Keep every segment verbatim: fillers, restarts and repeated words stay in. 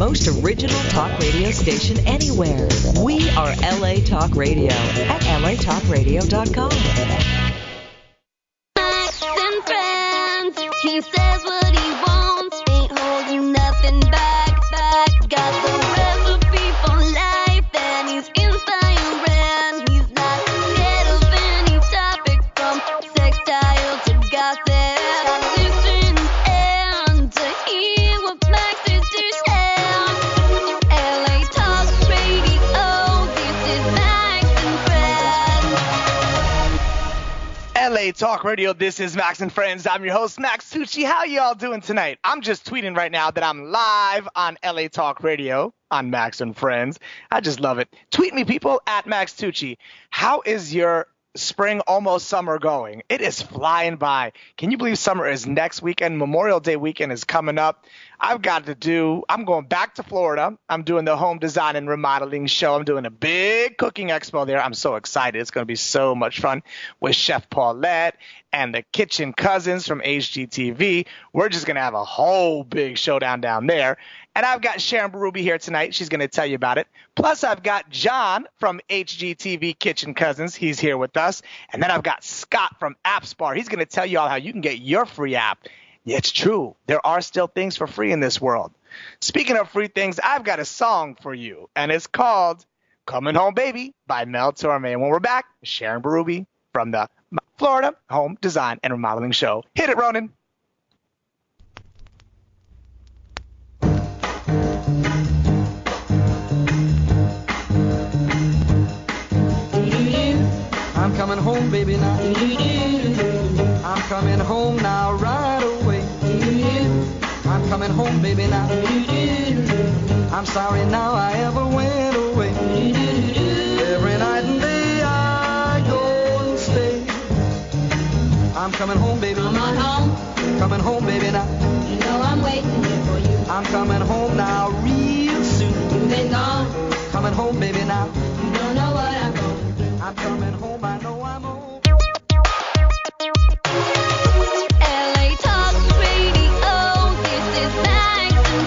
most original talk radio station anywhere. We are L A Talk Radio at L A talk radio dot com. Max and friends, he says what he wants, ain't holding nothing back, back. Got the recipe for life, and he's inspiring. He's not scared of any topic, from sextile to gossip. Listen and to hear what Max is to share. L A Talk Radio, this is Max and Friends. L A Talk Radio, this is Max and Friends. I'm your host, Max Tucci. How y'all doing tonight? I'm just tweeting right now that I'm live on L A Talk Radio on Max and Friends. I just love it. Tweet me, people, at Max Tucci. How is your spring, almost summer going? It is flying by. Can you believe summer is next weekend? Memorial Day weekend is coming up. I've got to do, I'm going back to Florida. I'm doing the home design and remodeling show. I'm doing a big cooking expo there. I'm so excited. It's going to be so much fun with Chef Paulette and the Kitchen Cousins from H G T V. We're just going to have a whole big showdown down there. And I've got Sharon Berube here tonight. She's going to tell you about it. Plus, I've got John from H G T V Kitchen Cousins. He's here with us. And then I've got Scott from AppsBar. He's going to tell you all how you can get your free app. Yeah, it's true. There are still things for free in this world. Speaking of free things, I've got a song for you, and it's called Coming Home Baby by Mel Torme. And when we're back, Sharon Berube from the Florida Home Design and Remodeling Show. Hit it, Ronan. I'm coming home, baby, now. I'm coming home now, right away. I'm coming home, baby, now. I'm sorry now I ever went away. Every night and day I go and stay. I'm coming home, baby. Come on home. Coming home, baby, now. You know I'm waiting here for you. I'm coming home now real soon. You've been gone. Coming home, baby, now. You don't know what I'm going through. I'm coming home, I know I'm home. L A Talk Radio, this is Max and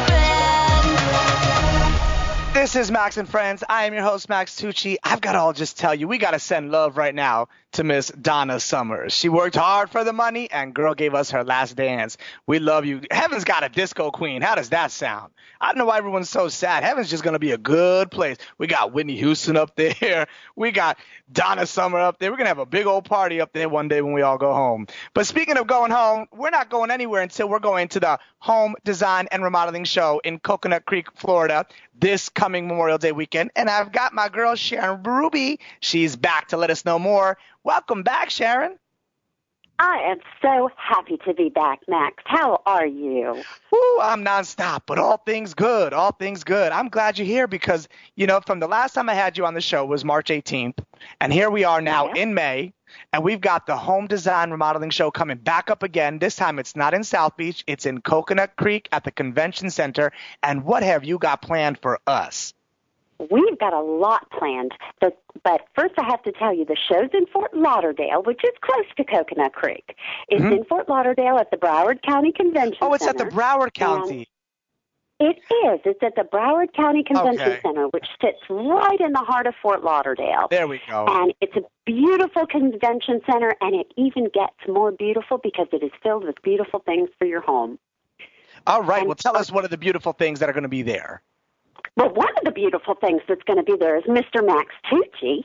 Friends. This is Max and Friends. I am your host, Max Tucci. I've got to all just tell you, we got to send love right now to Miss Donna Summers. She worked hard for the money, and girl gave us her last dance. We love you. Heaven's got a disco queen. How does that sound? I don't know why everyone's so sad. Heaven's just going to be a good place. We got Whitney Houston up there. We got Donna Summer up there. We're going to have a big old party up there one day when we all go home. But speaking of going home, we're not going anywhere until we're going to the Home Design and Remodeling Show in Coconut Creek, Florida, this coming Memorial Day weekend. And I've got my girl, Sharon Berube. She's back to let us know more. Welcome back, Sharon. I am so happy to be back, Max. How are you? Woo, I'm nonstop, but all things good, all things good. I'm glad you're here because, you know, from the last time I had you on the show was March eighteenth, and here we are now Yeah. in May, and we've got the Home Design Remodeling Show coming back up again. This time it's not in South Beach. It's in Coconut Creek at the Convention Center. And what have you got planned for us? We've got a lot planned, but, but first I have to tell you the show's in Fort Lauderdale, which is close to Coconut Creek. It's Mhm. in Fort Lauderdale at the Broward County Convention Oh, it's Center. at the Broward County. It is. It's at the Broward County Convention Okay. Center, which sits right in the heart of Fort Lauderdale. There we go. And it's a beautiful convention center, and it even gets more beautiful because it is filled with beautiful things for your home. All right. and- Well, tell us what are the beautiful things that are going to be there. Well, one of the beautiful things that's going to be there is Mister Max Tucci.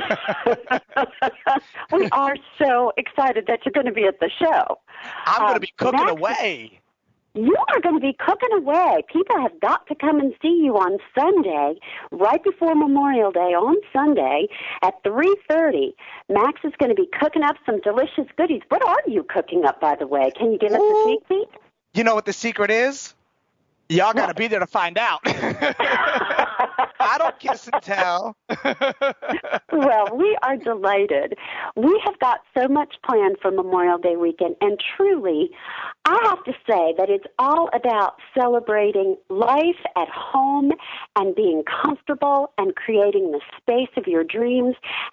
We are so excited that you're going to be at the show. I'm going Um, to be cooking Max- away. You are going to be cooking away. People have got to come and see you on Sunday, right before Memorial Day, on Sunday at three thirty. Max is going to be cooking up some delicious goodies. What are you cooking up, by the way? Can you give us a Ooh. sneak peek? You know what the secret is? Y'all got to What? be there to find out. I don't kiss and tell. Well, we are delighted. We have got so much planned for Memorial Day weekend, and truly, I have to say that it's all about celebrating life at home and being comfortable and creating the space of your dreams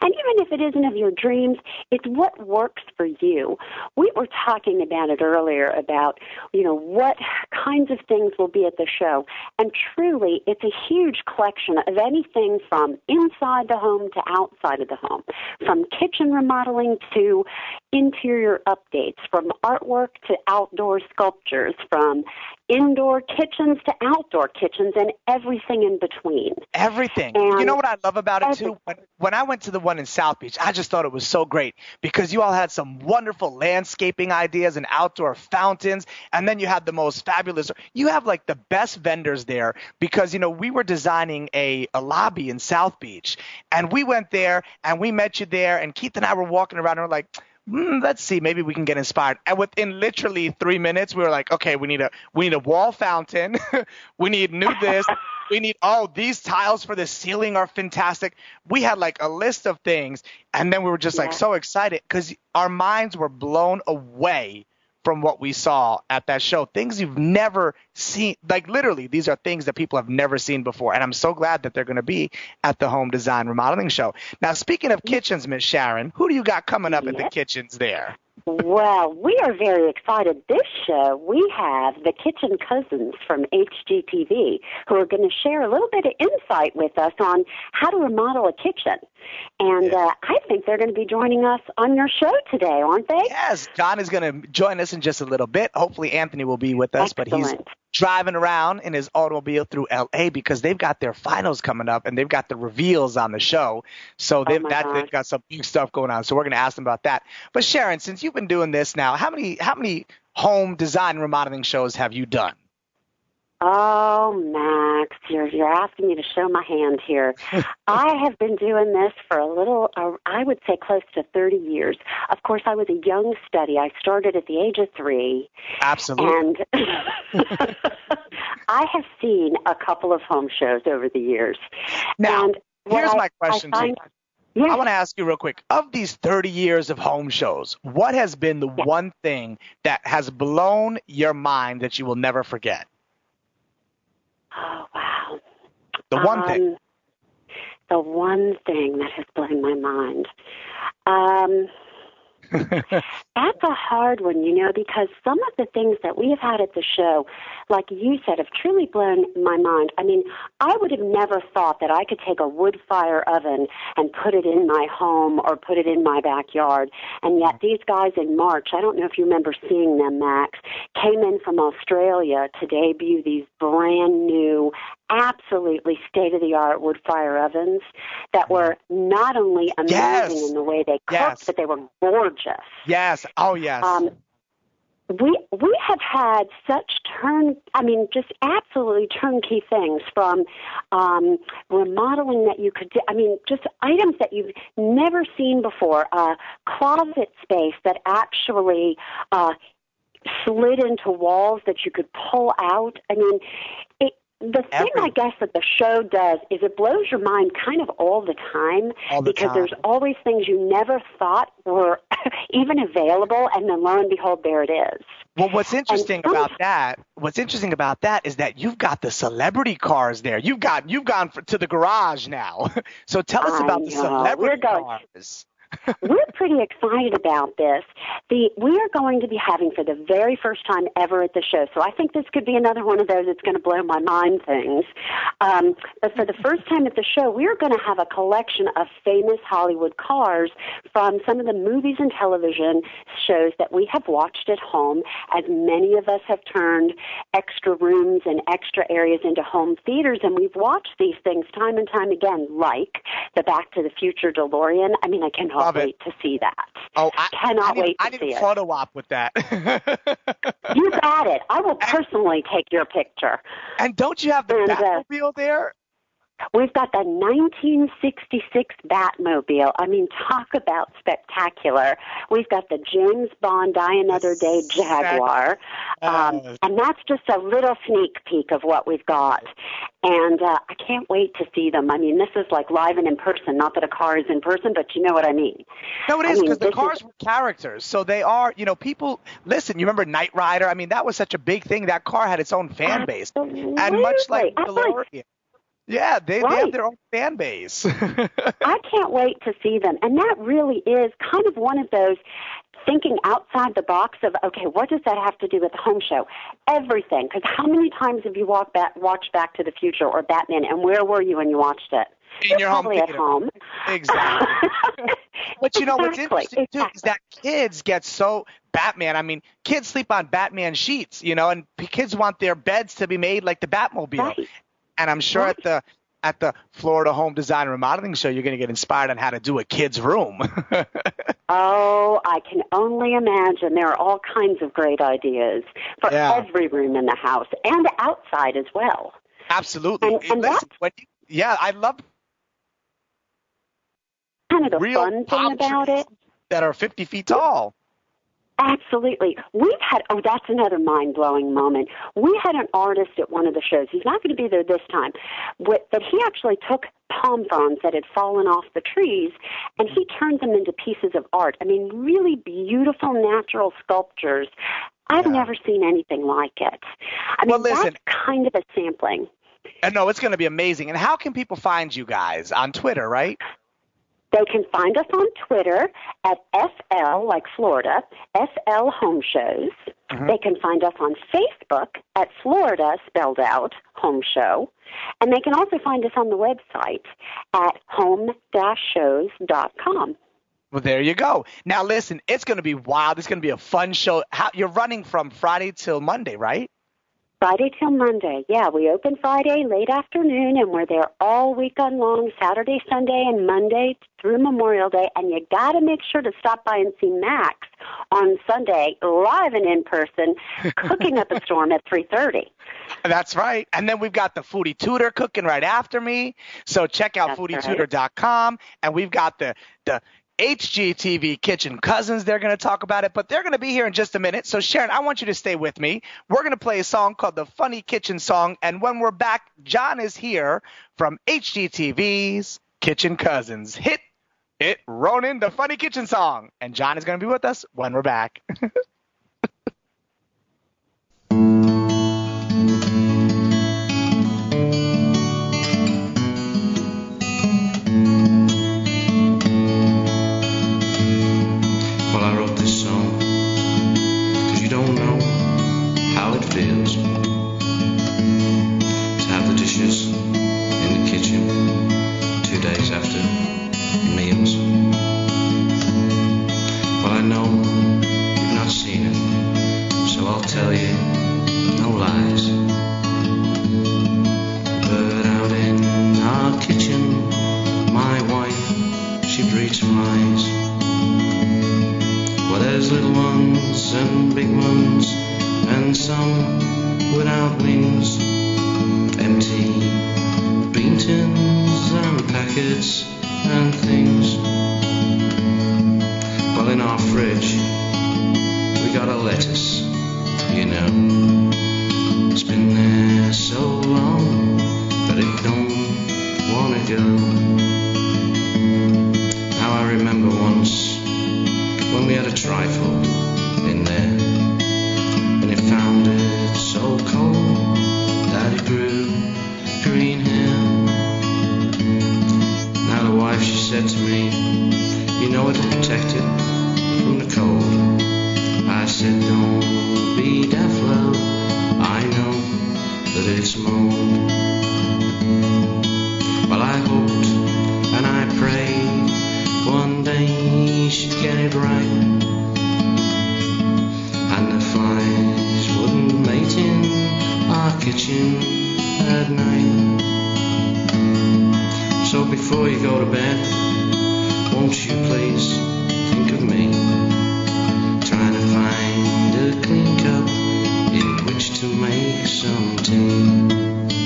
And even if it isn't of your dreams, it's what works for you. We were talking about it earlier about, you know, what kinds of things will be at the show. And truly, it's a huge collection of anything from inside the home to outside of the home, from kitchen remodeling to interior updates, from artwork to outdoor sculptures, from indoor kitchens to outdoor kitchens, and everything in between. Everything. And you know what I love about it, everything. too? When, when I went to the one in South Beach, I just thought it was so great because you all had some wonderful landscaping ideas and outdoor fountains, and then you had the most fabulous – you have, like, the best vendors there because, you know, we were designing a, a lobby in South Beach, and we went there, and we met you there, and Keith and I were walking around, and we're like – Mm, let's see, maybe we can get inspired. And within literally three minutes, we were like, okay, we need a we need a wall fountain. We need new this. We need, oh, these tiles for the ceiling are fantastic. We had like a list of things, and then we were just like Yeah. so excited because our minds were blown away from what we saw at that show. Things you've never seen. Like literally, these are things that people have never seen before. And I'm so glad that they're going to be at the Home Design Remodeling Show. Now, speaking of kitchens, Miss Sharon, who do you got coming up at the Yes. kitchens there? Well, we are very excited. This show, we have the Kitchen Cousins from H G T V who are going to share a little bit of insight with us on how to remodel a kitchen. And Yeah. uh, I think they're going to be joining us on your show today, aren't they? Yes, John is going to join us in just a little bit. Hopefully Anthony will be with us, but he's Excellent. driving around in his automobile through L A because they've got their finals coming up and they've got the reveals on the show. So they've, my that, gosh. they've got some big stuff going on. So we're going to ask them about that. But Sharon, since you've been doing this now, how many how many home design remodeling shows have you done? Oh, Max, you're, you're asking me to show my hand here. I have been doing this for a little, uh, I would say close to thirty years. Of course, I was a young study. I started at the age of three. Absolutely. And I have seen a couple of home shows over the years. Now, and what here's I- my question I to find, you. Yes. I want to ask you real quick. Of these thirty years of home shows, what has been the Yeah. one thing that has blown your mind that you will never forget? Oh, wow. The one thing. Um, The one thing that has blown my mind. Um, that's a hard one, you know, because some of the things that we have had at the show, like you said, have truly blown my mind. I mean, I would have never thought that I could take a wood fire oven and put it in my home or put it in my backyard. And yet these guys in March, I don't know if you remember seeing them, Max, came in from Australia to debut these brand new, absolutely state-of-the-art wood fire ovens that were not only amazing Yes. in the way they cooked, Yes. but they were gorgeous. Yes. Oh, yes. Um, we we have had such turn, I mean, just absolutely turnkey things from um, remodeling that you could do. I mean, just items that you've never seen before. Uh, closet space that actually uh, slid into walls that you could pull out. I mean, it. The thing, Every- I guess, that the show does is it blows your mind kind of all the time All the because time. there's always things you never thought were even available, and then lo and behold, there it is. Well, what's interesting some- about that, what's interesting about that is that you've got the celebrity cars there. You've got, you've gone for, to the garage now. So tell us I about the know. celebrity We're going- cars. We're pretty excited about this. The we are going to be having for the very first time ever at the show. So I think this could be another one of those that's going to blow my mind things. Um, but for the first time at the show, we are going to have a collection of famous Hollywood cars from some of the movies and television shows that we have watched at home, as many of us have turned extra rooms and extra areas into home theaters, and we've watched these things time and time again, like the Back to the Future DeLorean. I mean, I cannot Love it. wait to see that. Oh, I Cannot I need, wait to I need see a it. photo op with that. You got it. I will personally take your picture. And don't you have the And, uh, Batmobile there? We've got the nineteen sixty-six Batmobile. I mean, talk about spectacular. We've got the James Bond Die Another Day Jaguar. Um, Uh, and that's just a little sneak peek of what we've got. And uh, I can't wait to see them. I mean, this is like live and in person. Not that a car is in person, but you know what I mean. No, it I is mean, because the this is- cars were characters. So they are, you know, people, listen, you remember Knight Rider? I mean, that was such a big thing. That car had its own fan base. And much like Absolutely. I thought- DeLorean. Yeah, they, Right. they have their own fan base. I can't wait to see them. And that really is kind of one of those thinking outside the box of, okay, what does that have to do with the home show? Everything. Because how many times have you walked back, watched Back to the Future or Batman, and where were you when you watched it? In your home Probably at theater. home. Exactly. But you know what's Exactly, interesting too is that kids get so Batman. I mean, kids sleep on Batman sheets, you know, and p- kids want their beds to be made like the Batmobile. Right. And I'm sure Right. at the at the Florida Home Design Remodeling Show, you're going to get inspired on how to do a kid's room. Oh, I can only imagine. There are all kinds of great ideas for Yeah. every room in the house and outside as well. Absolutely. And- and Listen, that's- when you, yeah, I love Kind of the real fun thing palm about trees it. that are fifty feet tall. Absolutely. We've had, oh, that's another mind-blowing moment. We had an artist at one of the shows. He's not going to be there this time, but but he actually took palm fronds that had fallen off the trees, and he turned them into pieces of art. I mean, really beautiful natural sculptures. I've Yeah. never seen anything like it. I Well, mean, listen. that's kind of a sampling. And no, it's going to be amazing. And how can people find you guys? On Twitter, right? They can find us on Twitter at F L, like Florida, F L Home Shows. Mhm. They can find us on Facebook at Florida, spelled out, Home Show. And they can also find us on the website at home dash shows dot com. Well, there you go. Now, listen, it's going to be wild. It's going to be a fun show. How, you're running from Friday till Monday, right? Friday till Monday. Yeah, we open Friday late afternoon, and we're there all weekend long, Saturday, Sunday, and Monday through Memorial Day. And you got to make sure to stop by and see Max on Sunday, live and in person, cooking up a storm at three thirty. That's right. And then we've got the Foodie Tutor cooking right after me. So check out That's foodie right. tutor dot com. And we've got the the H G T V Kitchen Cousins. They're going to talk about it, but they're going to be here in just a minute. So, Sharon, I want you to stay with me. We're going to play a song called the Funny Kitchen Song. And when we're back, John is here from H G T V's Kitchen Cousins. Hit it, Ronan, the Funny Kitchen Song. And John is going to be with us when we're back. Well, I wrote this song 'cause you don't know how it feels to have the dishes in the kitchen two days after meals. Well, I know you've not seen it, so I'll tell you no lies. But out in our kitchen, my wife, she breeds flies. Well, there's little ones and big ones, and some without wings. Empty bean tins and packets and things. Well, in our fridge, we got a lettuce, you know. It's been there so long that it don't wanna go. Now I remember once when we had a trifle in there, and it found it so cold that it grew green hair. Now the wife, she said to me, you know it'll protect it from the cold. I said, don't be deaf, love, I know that it's mold. Well, I hoped and I prayed one day she'd get it right, and the flies wouldn't mate in our kitchen at night. So before you go to bed, won't you please think of me, trying to find a clean cup in which to make some tea.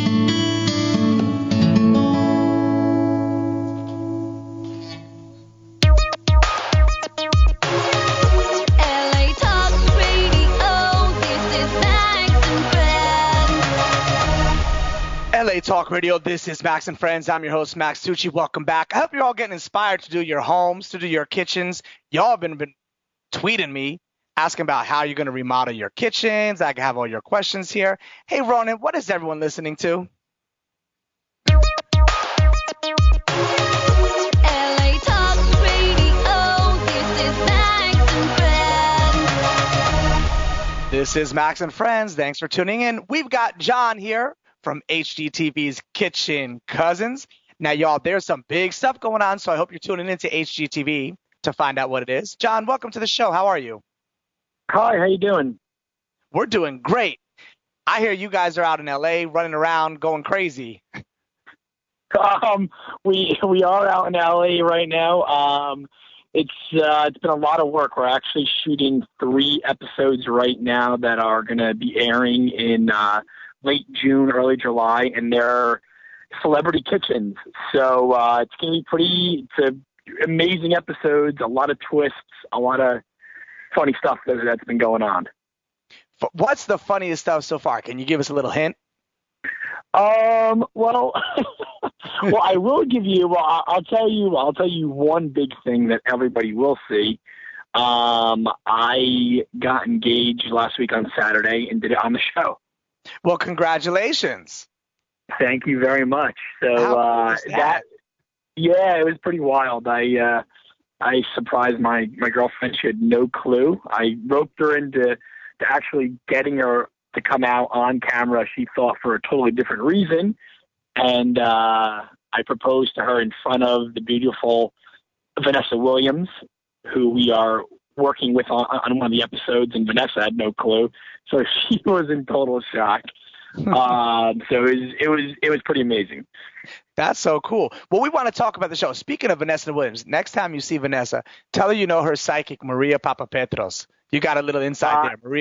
L A Talk Radio, this is Max and Friends. L A Talk Radio, this is Max and Friends. I'm your host, Max Tucci. Welcome back. I hope you're all getting inspired to do your homes, to do your kitchens. Y'all have been, been tweeting me, asking about how you're going to remodel your kitchens. I have all your questions here. Hey, Ronan, what is everyone listening to? This is Max and Friends. Thanks for tuning in. We've got John here from H G T V's Kitchen Cousins. Now, y'all, there's some big stuff going on, so I hope you're tuning into H G T V to find out what it is. John, welcome to the show. How are you? Hi, how you doing? We're doing great. I hear you guys are out in L A running around going crazy. Um, we we are out in L A right now. Um, it's uh, it's been a lot of work. We're actually shooting three episodes right now that are going to be airing in uh, late June, early July, and they're celebrity kitchens. So uh, it's going to be pretty. It's a, amazing episodes. A lot of twists. A lot of funny stuff that, that's been going on. What's the funniest stuff so far? Can you give us a little hint? Um. Well, well, I will give you. Well, I'll tell you. I'll tell you one big thing that everybody will see. Um, I got engaged last week on Saturday and did it on the show. Well, congratulations. Thank you very much. So How cool uh, is that? that, yeah, it was pretty wild. I uh, I surprised my my girlfriend. She had no clue. I roped her into to actually getting her to come out on camera. She thought for a totally different reason. And uh, I proposed to her in front of the beautiful Vanessa Williams, who we are working with on, on one of the episodes, and Vanessa had no clue. So she was in total shock. um, so it was, it was, it was pretty amazing. That's so cool. Well, we want to talk about the show. Speaking of Vanessa Williams, next time you see Vanessa, tell her you know her psychic, Maria Papapetros. You got a little insight uh, there, Maria.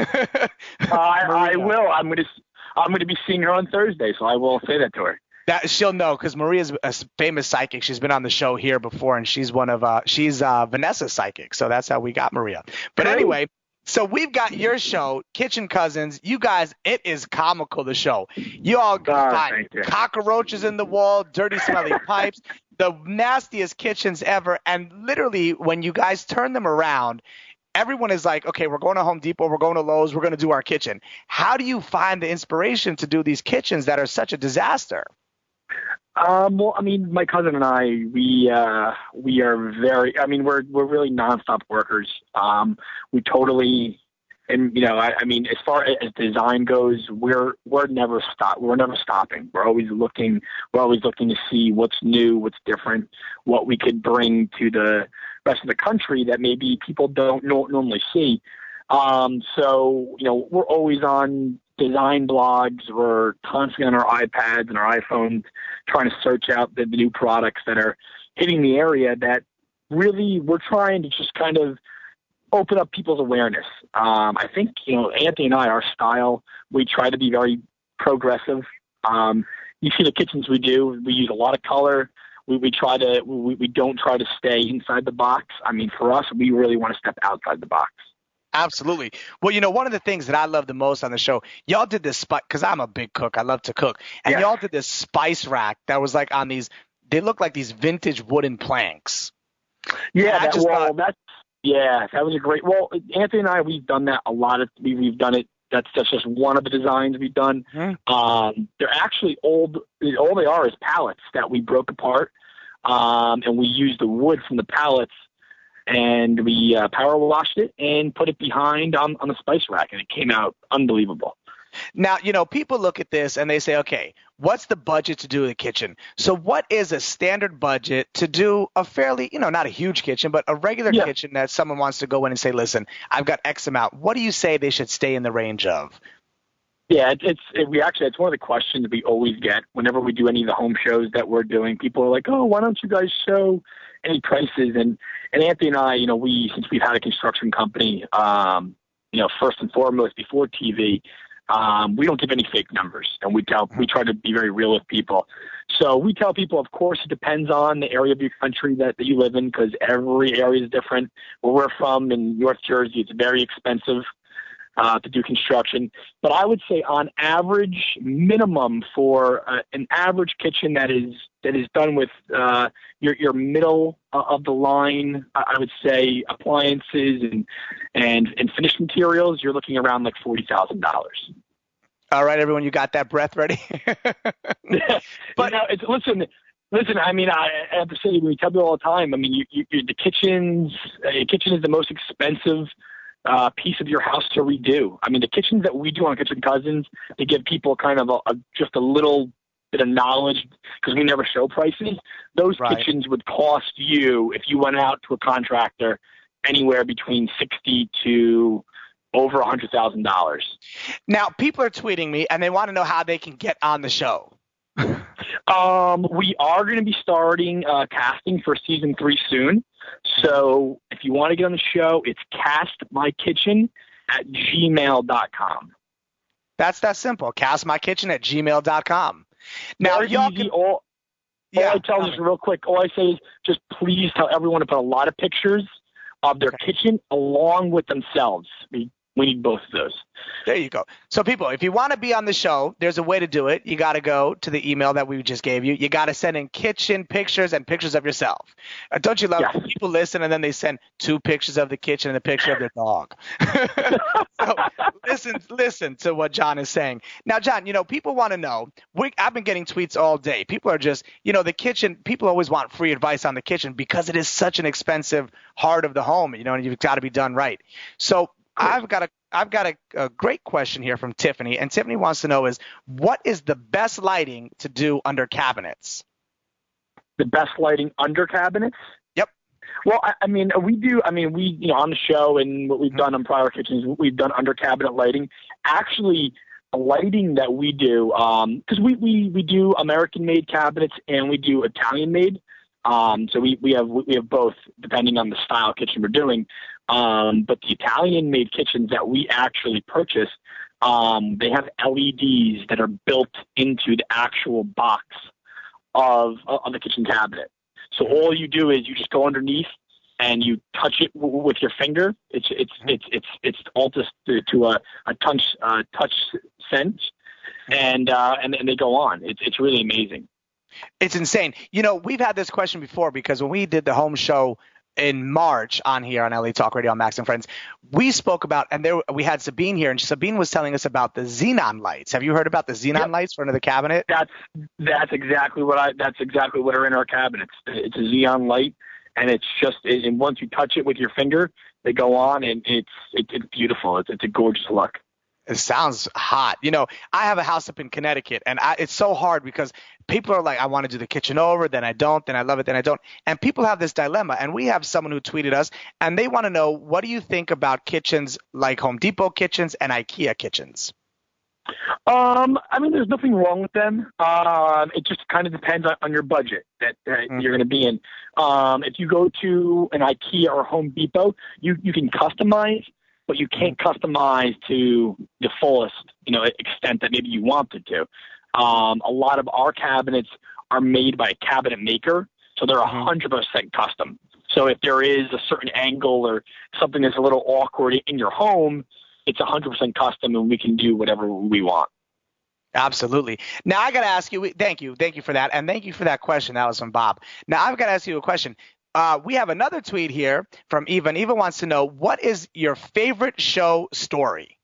I, I will. I'm going to I'm going to be seeing her on Thursday, so I will say that to her. That she'll know because Maria's a famous psychic. She's been on the show here before, and she's one of uh she's uh Vanessa's psychic. So that's how we got Maria. But Great. Anyway, so we've got your show, Kitchen Cousins. You guys, it is comical. The show. You all find you. cockroaches in the wall, dirty, smelly pipes, the nastiest kitchens ever, and literally when you guys turn them around, everyone is like, okay, we're going to Home Depot, we're going to Lowe's, we're going to do our kitchen. How do you find the inspiration to do these kitchens that are such a disaster? Um, well, I mean, my cousin and I, we uh, we are very. I mean, we're we're really nonstop workers. Um, we totally, and you know, I, I mean, as far as design goes, we're we're never stop. We're never stopping. We're always looking. We're always looking to see what's new, what's different, what we could bring to the rest of the country that maybe people don't no- normally see. Um, so, you know, we're always on design blogs. We're constantly on our iPads and our iPhones trying to search out the, the new products that are hitting the area that really we're trying to just kind of open up people's awareness. Um, I think, you know, Anthony and I, our style, we try to be very progressive. Um, you see the kitchens we do, we use a lot of color. We, we try to, we, we don't try to stay inside the box. I mean, for us, we really want to step outside the box. Absolutely. Well, you know, one of the things that I love the most on the show, y'all did this spice, because I'm a big cook. I love to cook. And Yeah. y'all did this spice rack that was like on these, they look like these vintage wooden planks. Yeah, I that, just well, thought- that's, yeah, that was a great, well, Anthony and I, we've done that a lot of, we, we've done it. That's, that's just one of the designs we've done. Mm-hmm. Um, they're actually old, all they are is pallets that we broke apart. Um, and we used the wood from the pallets and we uh, power washed it and put it behind on, on the spice rack, and it came out unbelievable. Now, you know, people look at this and they say, okay, what's the budget to do the kitchen? So what is a standard budget to do a fairly, you know, not a huge kitchen, but a regular Yeah. kitchen that someone wants to go in and say, listen, I've got X amount. What do you say they should stay in the range of? Yeah, it, it's it, we actually it's one of the questions we always get whenever we do any of the home shows that we're doing. People are like, "Oh, why don't you guys show any prices?" And and Anthony and I, you know, we since we've had a construction company, um, you know, first and foremost before T V, um, we don't give any fake numbers, and we tell we try to be very real with people. So we tell people, of course, it depends on the area of your country that, that you live in, because every area is different. Where we're from in North Jersey, it's very expensive Uh, to do construction. But I would say on average, minimum for uh, an average kitchen that is that is done with uh, your your middle of the line, I would say appliances and and, and finished materials, you're looking around like forty thousand dollars. All right, everyone, you got that breath ready? But now, it's, listen, listen. I mean, I, I have to say, we tell people all the time. I mean, you, you, you, the kitchens, uh, your kitchen is the most expensive uh, piece of your house to redo. I mean, the kitchens that we do on Kitchen Cousins, they give people kind of a, a just a little bit of knowledge because we never show prices. Those Right. kitchens would cost you, if you went out to a contractor, anywhere between sixty to over one hundred thousand dollars. Now, people are tweeting me, and they want to know how they can get on the show. Um, we are going to be starting uh, casting for season three soon. So if you want to get on the show, it's castmykitchen at gmail dot com. That's that simple. castmykitchen at gmail dot com. Now, Very y'all easy. can, all, yeah, all I tell just real quick, all I say is just please tell everyone to put a lot of pictures of their Okay. kitchen along with themselves. We, we need both of those. there you go. So, people, if you want to be on the show, there's a way to do it. You got to go to the email that we just gave you. You got to send in kitchen pictures and pictures of yourself. Uh, don't you love Yes. when people listen and then they send two pictures of the kitchen and a picture of their dog? So, listen, listen to what John is saying. Now, John, you know, people want to know. We, I've been getting tweets all day. People are just, you know, the kitchen. People always want free advice on the kitchen because it is such an expensive heart of the home, you know, and you've got to be done right. So I've got a I've got a, a great question here from Tiffany, and Tiffany wants to know is what is the best lighting to do under cabinets? The best lighting under cabinets? Yep. Well, I, I mean, we do, I mean, we, you know, on the show and what we've done on prior kitchens, we've done under cabinet lighting. Actually, the lighting that we do, um, cause we, we, we do American made cabinets and we do Italian made. Um, so we, we have, we have both depending on the style kitchen we're doing. Um, but the Italian made kitchens that we actually purchase, um, they have L E Ds that are built into the actual box of, of the kitchen cabinet. So all you do is you just go underneath and you touch it w- with your finger. It's it's it's it's it's all just to, to a, a touch uh, touch sense, and uh, and and they go on. It's it's really amazing. It's insane. You know, we've had this question before because when we did the home show in March on here on L A Talk Radio on Max and Friends, we spoke about, and there we had Sabine here, and Sabine was telling us about the xenon lights. Have you heard about the xenon Yep. lights for under the cabinet? That's that's exactly what I that's exactly what are in our cabinets. It's a xenon light, and it's just it, and once you touch it with your finger, they go on, and it's it, it's beautiful. It's it's a gorgeous look. It sounds hot. You know, I have a house up in Connecticut, and I, it's so hard because people are like, I want to do the kitchen over, then I don't, then I love it, then I don't. And people have this dilemma. And we have someone who tweeted us, and they want to know, what do you think about kitchens like Home Depot kitchens and IKEA kitchens? Um, I mean, there's nothing wrong with them. Um, it just kind of depends on, on your budget that, that Mm-hmm. you're going to be in. Um, if you go to an IKEA or Home Depot, you, you can customize, but you can't customize to the fullest, you know, extent that maybe you wanted to. Um, a lot of our cabinets are made by a cabinet maker, so they're a hundred percent custom. So if there is a certain angle or something that's a little awkward in your home, it's a hundred percent custom, and we can do whatever we want. Absolutely. Now, I got to ask you, thank you. Thank you for that. And thank you for that question. That was from Bob. Now, I've got to ask you a question. Uh, we have another tweet here from Eva, and Eva wants to know, what is your favorite show story?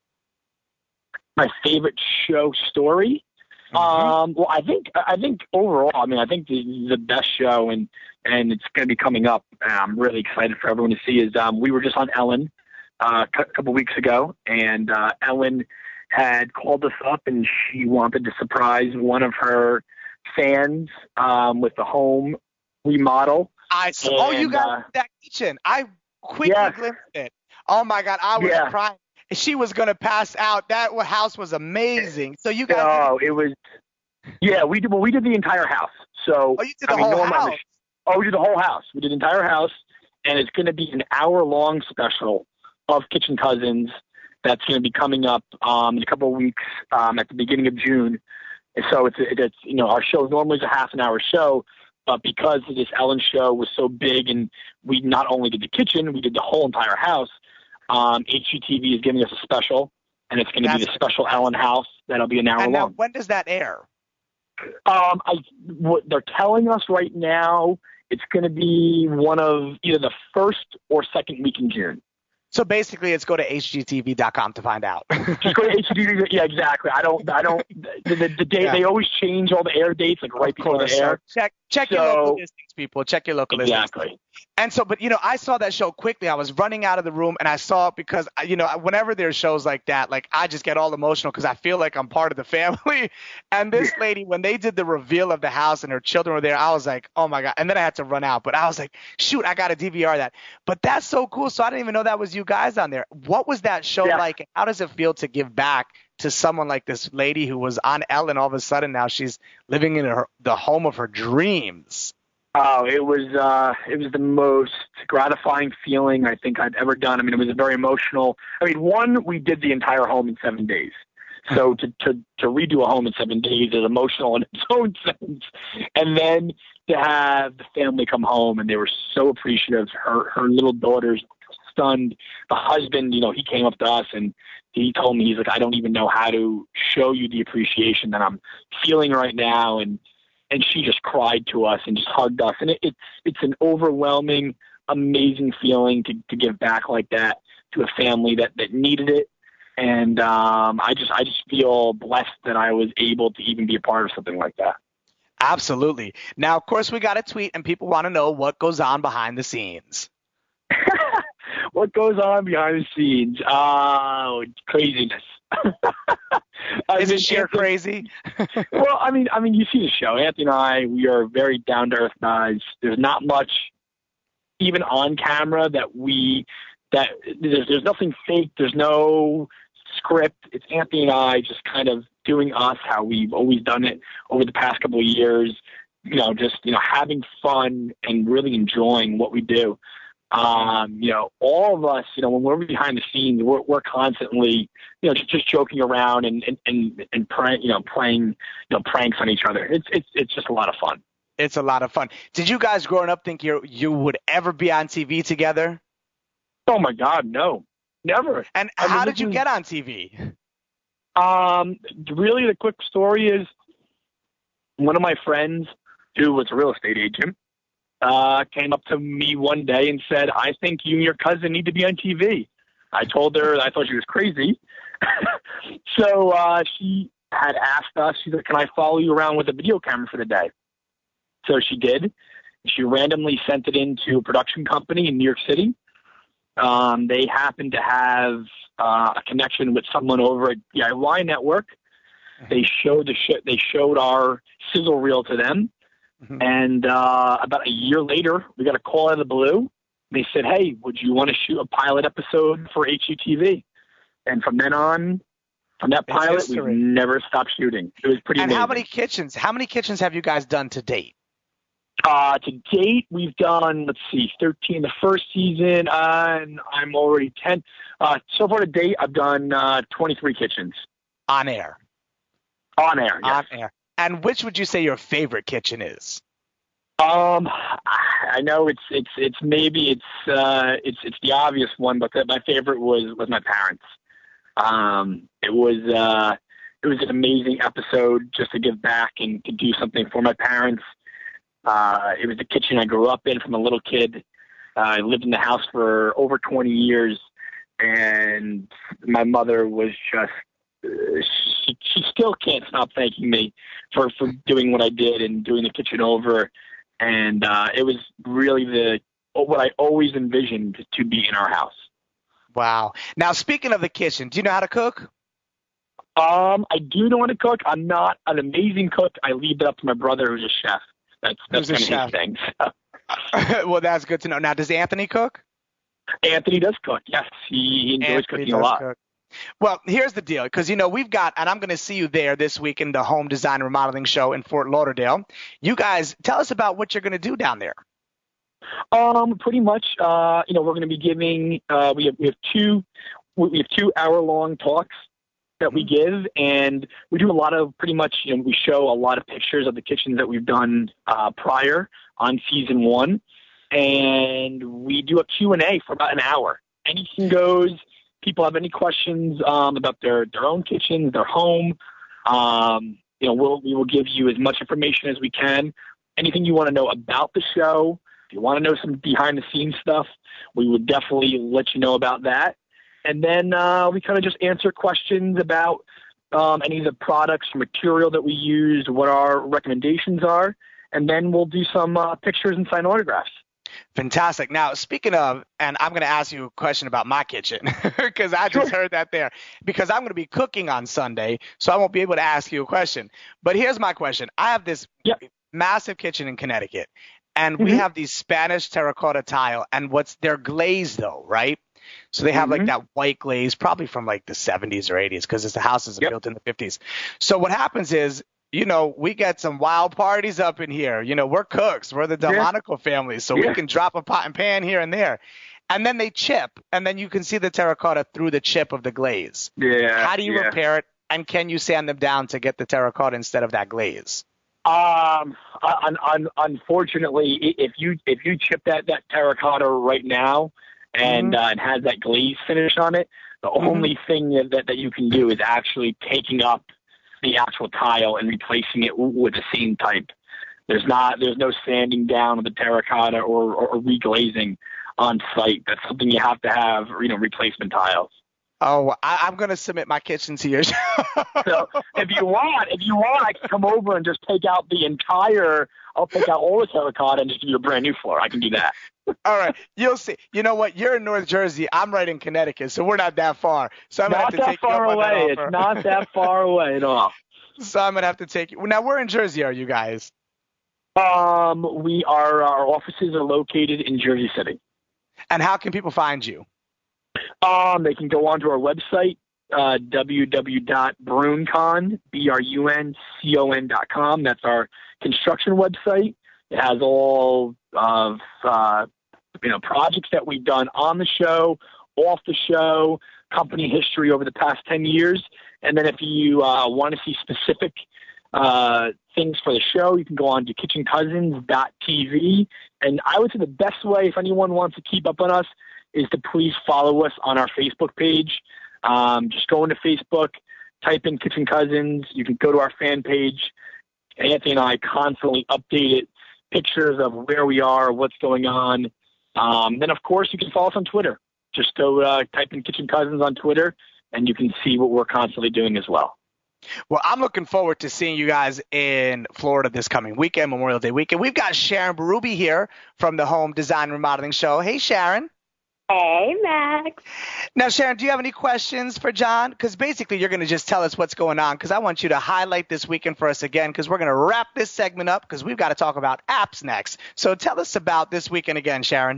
My favorite show story? Mm-hmm. Um, well, I think I think overall, I mean, I think the, the best show, and and it's going to be coming up. And I'm really excited for everyone to see. Is um, we were just on Ellen uh, a couple weeks ago, and uh, Ellen had called us up, and she wanted to surprise one of her fans um, with the home remodel. I saw, oh, you And, got uh, that kitchen. I quickly Yes. glimpsed it. Oh my God, I was Yeah. crying. She was gonna pass out. That house was amazing. So you guys, Oh, it was. Yeah, we did. Well, we did the entire house. So oh, you did the I mean, whole normally I'm a house. sh- Oh, we did the whole house. We did the entire house, and it's going to be an hour-long special of Kitchen Cousins that's going to be coming up um, in a couple of weeks um, at the beginning of June. And so it's, it's you know, our show normally is a half an hour show, but because this Ellen show was so big, and we not only did the kitchen, we did the whole entire house. Um, H G T V is giving us a special, and it's going to be That's the special Ellen house that'll be an hour And now, long. when does that air? Um, I, what they're telling us right now, it's going to be one of either the first or second week in June. So basically, it's go to H G T V dot com to find out. Just go to H G T V. Yeah, exactly. I don't. I don't. The, the, the day Yeah. they always change all the air dates, like right before the air. So check Check So- your local listings, people. Check your local listings. Exactly. And so, but, you know, I saw that show quickly. I was running out of the room, and I saw it because, you know, whenever there's shows like that, like, I just get all emotional because I feel like I'm part of the family. And this lady, when they did the reveal of the house and her children were there, I was like, oh, my God. And then I had to run out. But I was like, shoot, I got to D V R that. But that's so cool. So I didn't even know that was you guys on there. What was that show Yeah. like? How does it feel to give back to someone like this lady who was on Ellen? All of a sudden now she's living in her, the home of her dreams. Oh, it was uh, it was the most gratifying feeling I think I'd ever done. I mean, it was very emotional. I mean, one, we did the entire home in seven days. So to, to, to redo a home in seven days is emotional in its own sense. And then to have the family come home, and they were so appreciative. Her her little daughters stunned. The husband, you know, he came up to us and he told me, he's like, I don't even know how to show you the appreciation that I'm feeling right now. And And she just cried to us and just hugged us. And it, it's it's an overwhelming, amazing feeling to, to give back like that to a family that, that needed it. And um, I just I just feel blessed that I was able to even be a part of something like that. Absolutely. Now, of course, we got a tweet, and people want to know what goes on behind the scenes. What goes on behind the scenes? Oh, craziness. I Is mean, it sheer Anthony- crazy? Well, I mean, I mean, you see the show. Anthony and I, we are very down to earth guys. There's not much, even on camera, that we that there's there's nothing fake. There's no script. It's Anthony and I just kind of doing us how we've always done it over the past couple of years. You know, just you know, having fun and really enjoying what we do. Um, you know, all of us, you know, when we're behind the scenes, we're, we're constantly, you know, just, just joking around and, and, and, and prank, you know, playing, you know, pranks on each other. It's, it's, it's just a lot of fun. It's a lot of fun. Did you guys growing up think you you would ever be on T V together? Oh my God, no, never. And I mean, how this did you is- get on T V? Um, really the quick story is one of my friends who was a real estate agent, uh, came up to me one day and said, I think you and your cousin need to be on T V. I told her, I thought she was crazy. so, uh, she had asked us, she said, can I follow you around with a video camera for the day? So she did. She randomly sent it into a production company in New York City. Um, they happened to have uh, a connection with someone over at D I Y Network. They showed the sh- they showed our sizzle reel to them, Mhm. and uh, about a year later, we got a call out of the blue. They said, "Hey, would you want to shoot a pilot episode for H G T V?" And from then on, from that It's pilot, we history. never stopped shooting. It was pretty And amazing. how many kitchens? How many kitchens have you guys done to date? Uh, to date, we've done, let's see, thirteen the first season, uh, and I'm already ten. Uh, so far to date, I've done uh, twenty-three kitchens On air. on air. Yes. On air. And which would you say your favorite kitchen is? Um, I know it's it's it's maybe it's uh it's it's the obvious one, but the, my favorite was was my parents. Um, it was uh it was an amazing episode just to give back and to do something for my parents. Uh, it was the kitchen I grew up in from a little kid. Uh, I lived in the house for over twenty years, and my mother was just. Uh, she, she still can't stop thanking me for, for doing what I did and doing the kitchen over. And uh, it was really the what I always envisioned to be in our house. Wow. Now, speaking of the kitchen, do you know how to cook? Um, I do know how to cook. I'm not an amazing cook. I leave that up to my brother, who's a chef. That's that's Who's a kind of his thing. So, Well, that's good to know. Now, does Anthony cook? Anthony does cook. Yes, he, he enjoys Anthony cooking a does lot. cook. Well, here's the deal, because, you know, we've got, and I'm going to see you there this week in the Home Design and Remodeling Show in Fort Lauderdale. You guys, tell us about what you're going to do down there. Um, pretty much. Uh, you know, we're going to be giving. Uh, we have we have two we have two hour long talks that we give, and we do a lot of pretty much. You know, we show a lot of pictures of the kitchens that we've done uh, prior on season one, and we do a Q and A for about an hour. Anything goes. People have any questions um, about their their own kitchens, their home. Um, you know, we'll we will give you as much information as we can. Anything you want to know about the show. If you want to know some behind the scenes stuff, we would definitely let you know about that. And then uh, we kind of just answer questions about um, any of the products or material that we use, what our recommendations are. and then we'll do some uh, pictures and sign autographs. Fantastic. Now, speaking of, and I'm going to ask you a question about my kitchen because I just Sure. heard that there because I'm going to be cooking on Sunday, so I won't be able to ask you a question. But here's my question. I have this Yep. massive kitchen in Connecticut, and we Mhm. have these Spanish terracotta tile, and what's they're glazed though, right? So they have like Mhm. that white glaze, probably from like the seventies or eighties because the houses are Yep. built in the fifties. So what happens is, you know, we get some wild parties up in here. You know, we're cooks. We're the Yeah. Delmonico family, so Yeah. we can drop a pot and pan here and there. And then they chip, and then you can see the terracotta through the chip of the glaze. Yeah. How do you yeah. repair it, and can you sand them down to get the terracotta instead of that glaze? Um, un, un, unfortunately, i- if you if you chip that, that terracotta right now and Mhm. uh, it has that glaze finish on it, the Mhm. only thing that, that that you can do is actually taking up the actual tile and replacing it w- with the same type. There's not there's no sanding down of the terracotta or, or, or reglazing on site. That's something you have to have, you know, replacement tiles. Oh, I, I'm going to submit my kitchen to yours. So if you want, if you want, I can come over and just take out the entire. I'll take out all the terracotta and just give you a brand new floor. I can do that. All right, you'll see. You know what? You're in North Jersey. I'm right in Connecticut, so we're not that far. So I'm gonna Not have to that take you far up on that away. offer. It's not that far away at all. So I'm gonna have to take you. Now, where in Jersey are you guys? Um, we are our offices are located in Jersey City. And how can people find you? Um, they can go onto our website, uh, w w w dot bruncon b r u n c o n dot com. That's our construction website. It has all of uh, you know projects that we've done on the show, off the show, company history over the past ten years. And then if you uh, want to see specific uh, things for the show, you can go on to kitchen cousins dot t v. And I would say the best way, if anyone wants to keep up on us, is to please follow us on our Facebook page. Um, just go into Facebook, type in Kitchen Cousins. You can go to our fan page. Anthony and I constantly update it, pictures of where we are, what's going on. Um, then, of course, you can follow us on Twitter. Just go uh, type in Kitchen Cousins on Twitter, and you can see what we're constantly doing as well. Well, I'm looking forward to seeing you guys in Florida this coming weekend, Memorial Day weekend. We've got Sharon Berube here from the Home Design Remodeling Show. Hey, Sharon. Hey, Max. Now, Sharon, do you have any questions for John? Because basically you're going to just tell us what's going on because I want you to highlight this weekend for us again because we're going to wrap this segment up because we've got to talk about apps next. So tell us about this weekend again, Sharon.